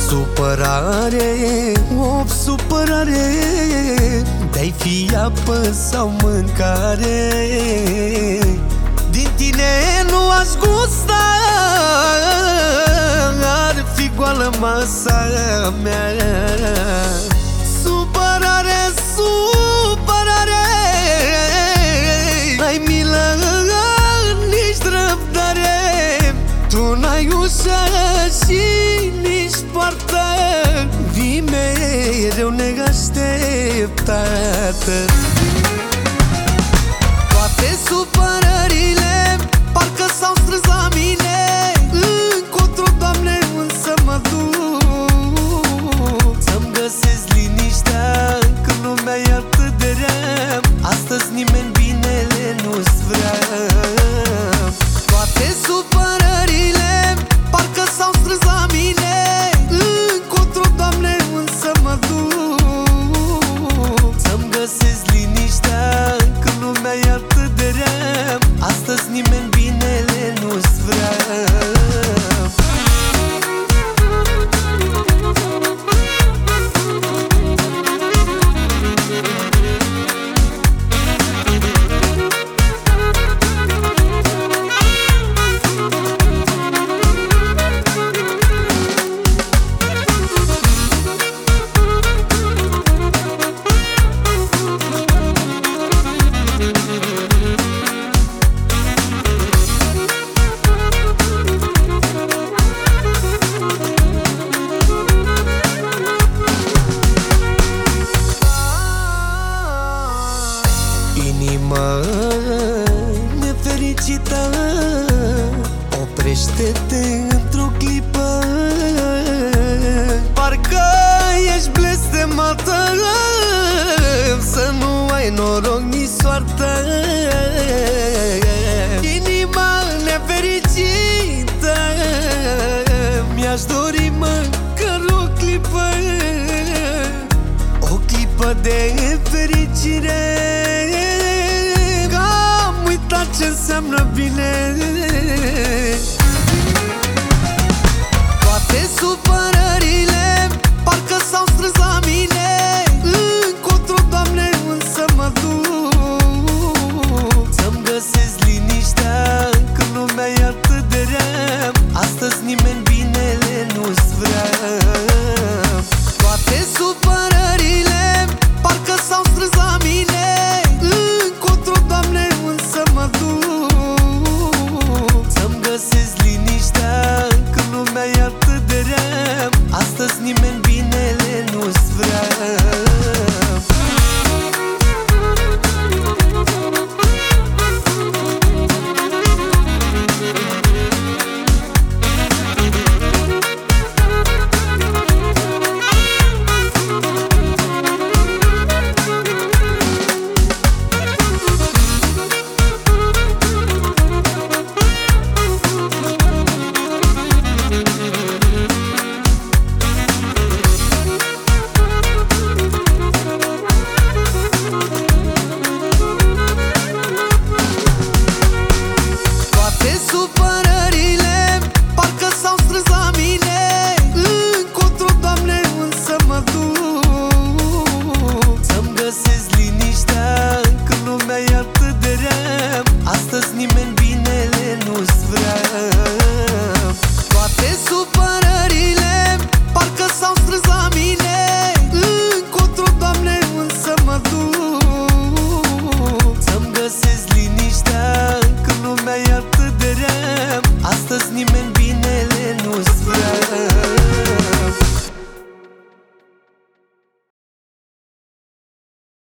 Supărare, o supărare, de-ai fi apă sau mâncare, din tine nu aș gusta, ar fi goală masa mea. Supărare, supărare, ai milă, nici răbdare, tu n-ai ușă și nici poartă, vii mereu neașteptată. Toate supărările parcă s-au strâns la mine, încotro, Doamne, însă mă duc să-mi găsesc liniștea când lumea e atât de rea. Astăzi nimeni binele nu-ți vrea. Toate supărările parcă s-au strâns la mine, încotro, Doamne, însă mă duc să-mi găsesc liniștea când lumea e atât de rea. Astăzi nimeni binele nu-ți vrea. Inima nefericită, oprește-te într-o clipă, parcă ești blestemată, să nu ai noroc nici soartă. Inima nefericită, mi-aș dori măcar o clipă, o clipă de fericire, ce înseamnă bine. Toate supărările parcă s-au strâns la mine,